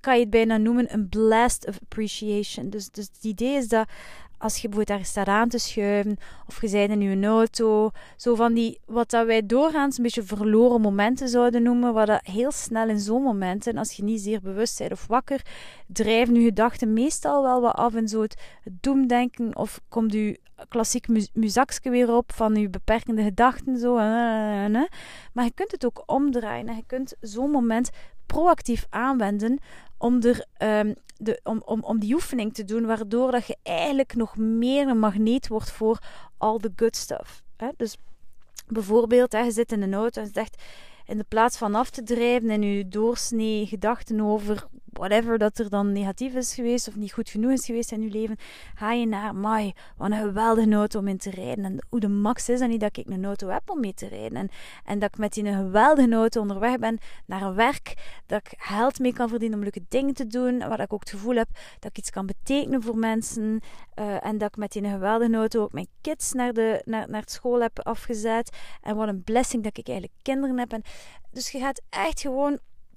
A: kan je het bijna noemen een blast of appreciation. Dus, dus het idee is dat als je bijvoorbeeld daar staat aan te schuiven, of je bent in je auto, zo van die, wat dat wij doorgaans een beetje verloren momenten zouden noemen, wat dat heel snel in zo'n momenten, als je niet zeer bewust bent of wakker, drijven je gedachten meestal wel wat af in zo het, het doemdenken, of komt je klassiek mu- muzakje weer op van je beperkende gedachten, zo, uh, uh, uh. Maar je kunt het ook omdraaien en je kunt zo'n moment proactief aanwenden om, er, um, de, om, om, om die oefening te doen, waardoor dat je eigenlijk nog meer een magneet wordt voor all the good stuff. Hè? Dus bijvoorbeeld, hè, je zit in een auto en je zegt, in de plaats van af te drijven en je doorsnee gedachten over whatever dat er dan negatief is geweest of niet goed genoeg is geweest in je leven, ga je naar, mai, wat een geweldige auto om in te rijden. En hoe de max is dat niet dat ik een auto heb om mee te rijden. En, en dat ik met die geweldige auto onderweg ben naar een werk, dat ik geld mee kan verdienen om leuke dingen te doen, waar ik ook het gevoel heb dat ik iets kan betekenen voor mensen. Uh, en dat ik met die geweldige auto ook mijn kids naar, de, naar, naar school heb afgezet. En wat een blessing dat ik eigenlijk kinderen heb. En dus je gaat echt gewoon...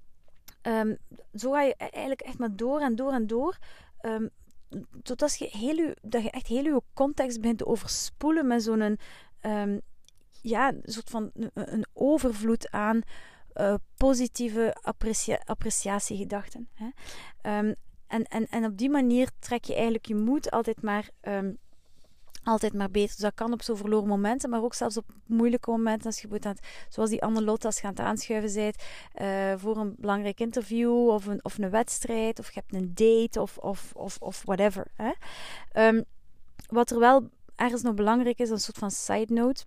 A: Um, zo ga je eigenlijk echt maar door en door en door. Um, totdat je, heel je, dat je echt heel je context begint te overspoelen met zo'n um, ja, een soort van een, een overvloed aan uh, positieve apprecia- appreciatiegedachten. Hè? Um, en, en, en op die manier trek je eigenlijk je moed altijd maar... Um, altijd maar beter. Dus dat kan op zo'n verloren momenten, maar ook zelfs op moeilijke momenten, als je moet aan het, zoals die Anne-Lotte, als je aan het aanschuiven bent uh, voor een belangrijk interview of een, of een wedstrijd, of je hebt een date of, of, of, of whatever. Hè? Um, wat er wel ergens nog belangrijk is, een soort van side note.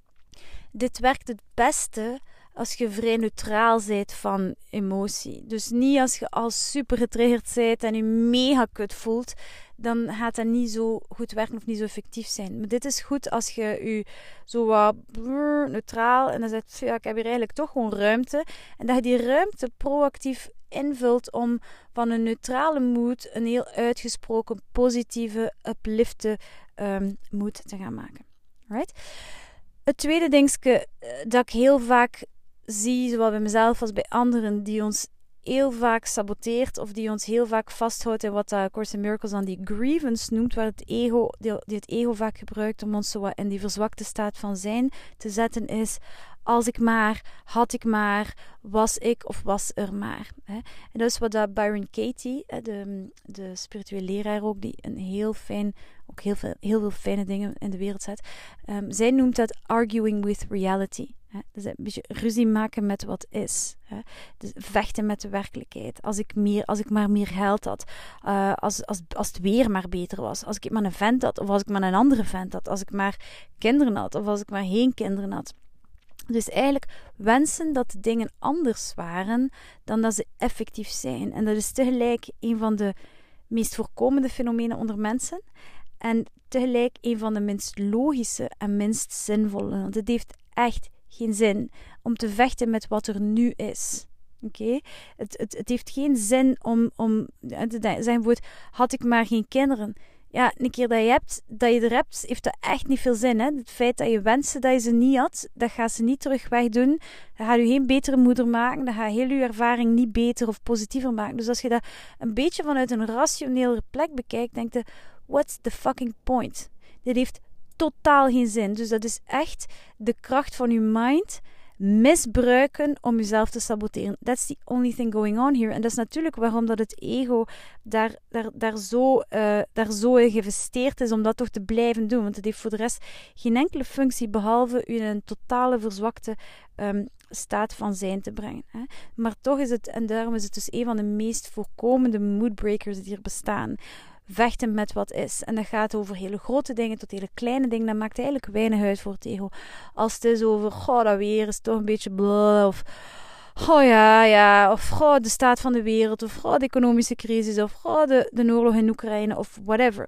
A: Dit werkt het beste als je vrij neutraal bent van emotie. Dus niet als je al super getriggerd bent en je mega kut voelt, dan gaat dat niet zo goed werken of niet zo effectief zijn. Maar dit is goed als je je zo wat brrr, neutraal en dan zegt, ja, ik heb hier eigenlijk toch gewoon ruimte. En dat je die ruimte proactief invult om van een neutrale mood een heel uitgesproken positieve, uplifte um, mood te gaan maken. Right? Het tweede dingetje dat ik heel vaak zie, zowel bij mezelf als bij anderen, die ons heel vaak saboteert of die ons heel vaak vasthoudt in wat uh, Course in Miracles dan die grievance noemt, waar het ego, die, die het ego vaak gebruikt om ons zo wat in die verzwakte staat van zijn te zetten, is als ik maar, had ik maar, was ik of was er maar. Hè. En dat is wat uh, Byron Katie, de, de spirituele leraar ook, die een heel fijn, ook heel veel, heel veel fijne dingen in de wereld zet. Um, zij noemt dat arguing with reality. Hè. Dus een beetje ruzie maken met wat is. Hè. Dus vechten met de werkelijkheid. Als ik, meer, als ik maar meer geld had. Uh, als, als, als het weer maar beter was. Als ik maar een vent had. Of als ik maar een andere vent had. Als ik maar kinderen had. Of als ik maar geen kinderen had. Dus eigenlijk wensen dat de dingen anders waren dan dat ze effectief zijn. En dat is tegelijk een van de meest voorkomende fenomenen onder mensen. En tegelijk een van de minst logische en minst zinvolle. Want het heeft echt geen zin om te vechten met wat er nu is. Oké? Okay? Het, het, het heeft geen zin om, om te zeggen, bijvoorbeeld, had ik maar geen kinderen. Ja, een keer dat je, hebt, dat je er hebt, heeft dat echt niet veel zin. Hè? Het feit dat je wenste dat je ze niet had, dat gaat ze niet terug wegdoen. Dat gaat je geen betere moeder maken. Dat gaat heel je ervaring niet beter of positiever maken. Dus als je dat een beetje vanuit een rationele plek bekijkt, denk je, what's the fucking point? Dit heeft totaal geen zin. Dus dat is echt de kracht van je mind misbruiken om jezelf te saboteren. That's the only thing going on here. En dat is natuurlijk waarom dat het ego daar, daar, daar, zo, uh, daar zo in geïnvesteerd is om dat toch te blijven doen. Want het heeft voor de rest geen enkele functie behalve u in een totale verzwakte um, staat van zijn te brengen. Hè. Maar toch is het, en daarom is het dus een van de meest voorkomende moodbreakers die er bestaan. Vechten met wat is. En dat gaat over hele grote dingen tot hele kleine dingen. Dat maakt eigenlijk weinig uit voor het ego. Als het is over, goh, dat weer is toch een beetje blah, of goh, ja, ja, of goh, de staat van de wereld, of goh, de economische crisis, of goh, de, de oorlog in Oekraïne, of whatever.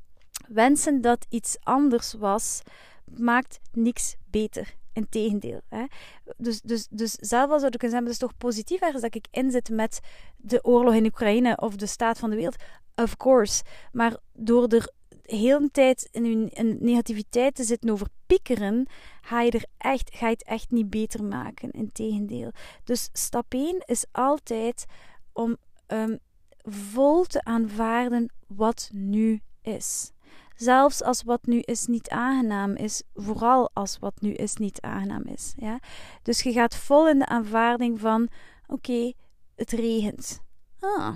A: Wensen dat iets anders was, maakt niks beter. Integendeel. Hè. Dus, dus, dus zelf als zou ik kunnen zeggen, het is toch positief ergens dat ik inzit met de oorlog in Oekraïne of de staat van de wereld. Of course. Maar door er heel de tijd in je in negativiteit te zitten over piekeren, ga je, er echt, ga je het echt niet beter maken. Integendeel. Dus stap één is altijd om um, vol te aanvaarden wat nu is. Zelfs als wat nu is niet aangenaam is, vooral als wat nu is niet aangenaam is. Ja? Dus je gaat vol in de aanvaarding van, oké, okay, het regent. Ah,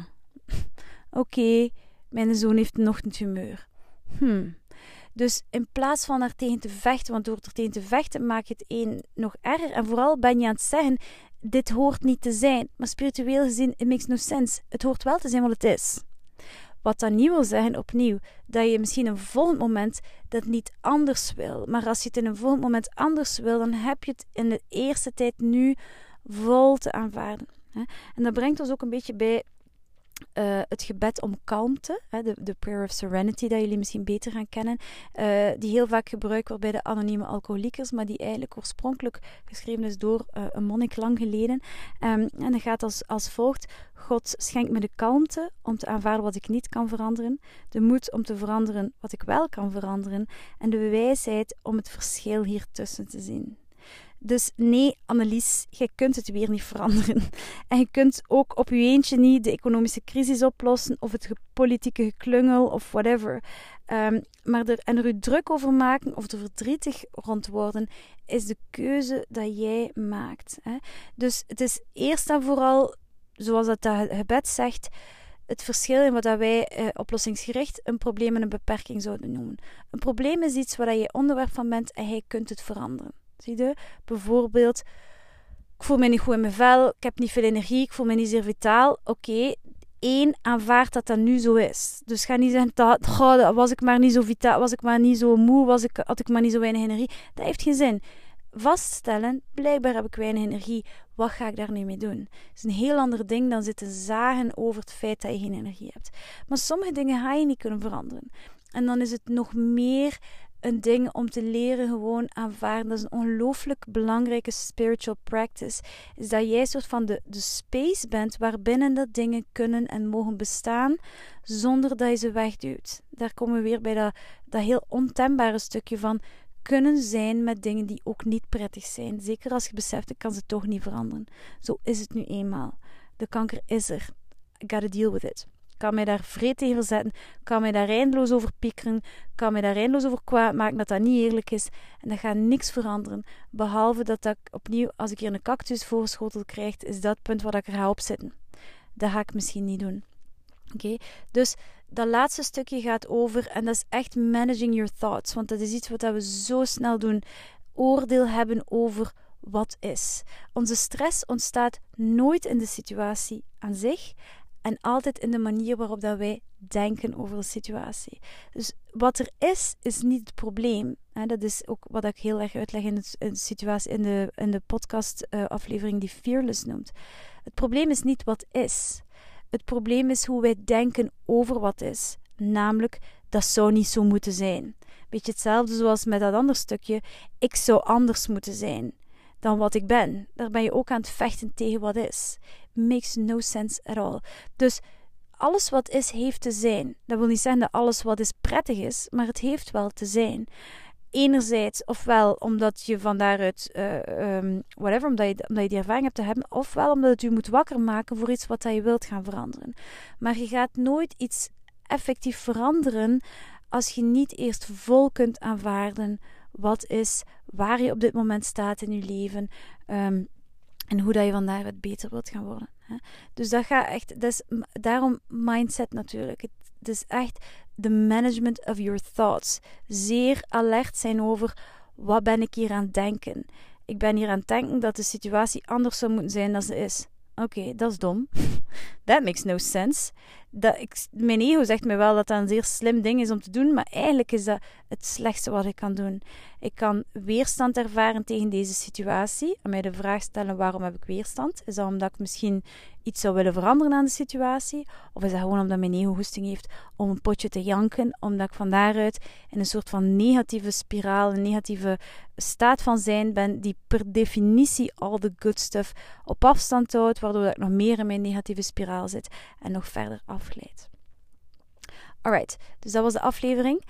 A: oké, okay, mijn zoon heeft nog een humeur. Hmm. Dus in plaats van er tegen te vechten, want door er tegen te vechten maak je het een nog erger. En vooral ben je aan het zeggen, dit hoort niet te zijn. Maar spiritueel gezien, it makes no sense. Het hoort wel te zijn wat het is. Wat dat niet wil zeggen, opnieuw, dat je misschien een volgend moment dat niet anders wil. Maar als je het in een volgend moment anders wil, dan heb je het in de eerste tijd nu vol te aanvaarden. En dat brengt ons ook een beetje bij Uh, het gebed om kalmte, hè, de, de prayer of serenity, dat jullie misschien beter gaan kennen, uh, die heel vaak gebruikt wordt bij de anonieme alcoholiekers, maar die eigenlijk oorspronkelijk geschreven is door uh, een monnik lang geleden. Um, en dat gaat als, als volgt: God schenkt me de kalmte om te aanvaarden wat ik niet kan veranderen, de moed om te veranderen wat ik wel kan veranderen en de wijsheid om het verschil hiertussen te zien. Dus nee, Annelies, jij kunt het weer niet veranderen. En je kunt ook op je eentje niet de economische crisis oplossen of het politieke geklungel of whatever. Um, maar er, en er je druk over maken of er verdrietig rond worden, is de keuze dat jij maakt. Hè? Dus het is eerst en vooral, zoals dat gebed zegt, het verschil in wat wij eh, oplossingsgericht een probleem en een beperking zouden noemen. Een probleem is iets waar je onderwerp van bent en jij kunt het veranderen. Zie je? Bijvoorbeeld, ik voel me niet goed in mijn vel, ik heb niet veel energie, ik voel me niet zeer vitaal. Oké, okay. Eén, aanvaard dat dat nu zo is. Dus ga niet zeggen, dat, goh, was ik maar niet zo vitaal, was ik maar niet zo moe, was ik, had ik maar niet zo weinig energie. Dat heeft geen zin. Vaststellen, blijkbaar heb ik weinig energie, wat ga ik daar nu mee doen? Dat is een heel ander ding dan zitten zagen over het feit dat je geen energie hebt. Maar sommige dingen ga je niet kunnen veranderen. En dan is het nog meer een ding om te leren gewoon aanvaarden. Dat is een ongelooflijk belangrijke spiritual practice. Is dat jij soort van de, de space bent waarbinnen dat dingen kunnen en mogen bestaan zonder dat je ze wegduwt. Daar komen we weer bij dat, dat heel ontembare stukje van kunnen zijn met dingen die ook niet prettig zijn. Zeker als je beseft, ik kan ze toch niet veranderen. Zo is het nu eenmaal. De kanker is er. I gotta deal with it. Kan mij daar vreed tegen verzetten, kan mij daar eindeloos over piekeren, kan mij daar eindeloos over kwaad maken dat dat niet eerlijk is. En dat gaat niks veranderen, behalve dat dat opnieuw, als ik hier een cactus voorgeschoteld krijg, is dat het punt waar ik er ga op zitten. Dat ga ik misschien niet doen. Oké, okay? Dus dat laatste stukje gaat over, en dat is echt managing your thoughts, want dat is iets wat we zo snel doen, oordeel hebben over wat is. Onze stress ontstaat nooit in de situatie aan zich, en altijd in de manier waarop dat wij denken over de situatie. Dus wat er is, is niet het probleem. Dat is ook wat ik heel erg uitleg in de, situatie, in de, in de podcast uh, aflevering die Fearless noemt. Het probleem is niet wat is. Het probleem is hoe wij denken over wat is. Namelijk, dat zou niet zo moeten zijn. Beetje hetzelfde zoals met dat andere stukje. Ik zou anders moeten zijn dan wat ik ben. Daar ben je ook aan het vechten tegen wat is. Makes no sense at all. Dus alles wat is, heeft te zijn. Dat wil niet zeggen dat alles wat is prettig is, maar het heeft wel te zijn. Enerzijds, ofwel omdat je van daaruit, uh, um, whatever, omdat je, omdat je die ervaring hebt te hebben, ofwel omdat het je moet wakker maken voor iets wat dat je wilt gaan veranderen. Maar je gaat nooit iets effectief veranderen als je niet eerst vol kunt aanvaarden wat is, waar je op dit moment staat in je leven, um, en hoe dat je van daaruit beter wilt gaan worden. Hè. Dus dat gaat echt, dat is daarom mindset natuurlijk. Het, het is echt de management of your thoughts. Zeer alert zijn over, wat ben ik hier aan het denken? Ik ben hier aan het denken dat de situatie anders zou moeten zijn dan ze is. Oké, okay, dat is dom. That makes no sense. Dat ik, mijn ego zegt me wel dat dat een zeer slim ding is om te doen, maar eigenlijk is dat het slechtste wat ik kan doen. Ik kan weerstand ervaren tegen deze situatie en mij de vraag stellen, waarom heb ik weerstand? Is dat omdat ik misschien iets zou willen veranderen aan de situatie? Of is dat gewoon omdat mijn ego goesting heeft om een potje te janken, omdat ik van daaruit in een soort van negatieve spiraal, een negatieve staat van zijn ben, die per definitie all the good stuff op afstand houdt, waardoor ik nog meer in mijn negatieve spiraal zit en nog verder afglijdt. Alright, dus dat was de aflevering.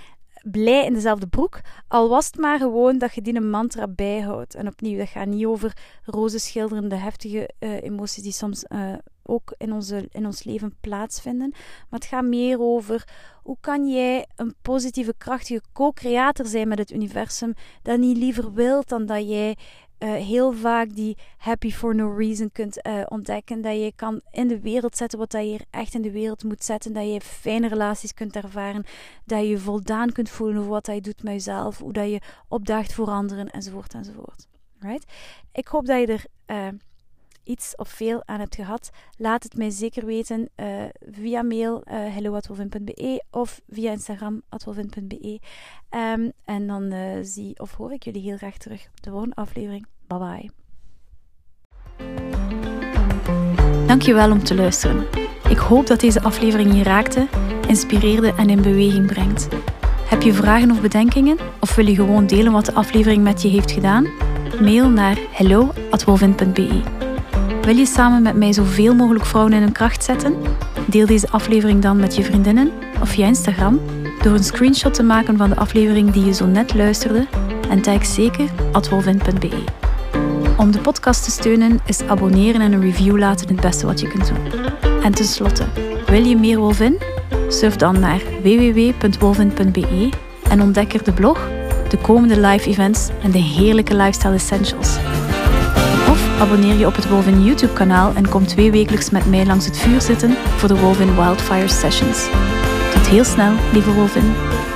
A: blij in dezelfde broek. Al was het maar gewoon dat je die een mantra bijhoudt. En opnieuw, dat gaat niet over roze schilderende, heftige uh, emoties die soms uh, ook in, onze, in ons leven plaatsvinden. Maar het gaat meer over hoe kan jij een positieve, krachtige co-creator zijn met het universum dat niet liever wilt dan dat jij Uh, heel vaak die happy for no reason kunt uh, ontdekken. Dat je kan in de wereld zetten wat dat je hier echt in de wereld moet zetten. Dat je fijne relaties kunt ervaren. Dat je je voldaan kunt voelen over wat dat je doet met jezelf. Hoe dat je opdaagt voor anderen, enzovoort, enzovoort. Right? Ik hoop dat je er uh, iets of veel aan hebt gehad. Laat het mij zeker weten uh, via mail uh, hello at wolvin punt b e of via Instagram at wolvin punt b e. Um, en dan uh, zie of hoor ik jullie heel graag terug op de volgende aflevering. Bye bye. Dankjewel om te luisteren. Ik hoop dat deze aflevering je raakte, inspireerde en in beweging brengt. Heb je vragen of bedenkingen? Of wil je gewoon delen wat de aflevering met je heeft gedaan? Mail naar hello at wolvin punt b e. Wil je samen met mij zoveel mogelijk vrouwen in hun kracht zetten? Deel deze aflevering dan met je vriendinnen of via Instagram door een screenshot te maken van de aflevering die je zo net luisterde en tag zeker at wolvin punt b e. Om de podcast te steunen is abonneren en een review laten het beste wat je kunt doen. En tenslotte, wil je meer Wolvin? Surf dan naar w w w punt wolvin punt b e en ontdek er de blog, de komende live events en de heerlijke lifestyle essentials. Of abonneer je op het Wolvin YouTube kanaal en kom twee wekelijks met mij langs het vuur zitten voor de Wolvin Wildfire Sessions. Tot heel snel, lieve Wolvin.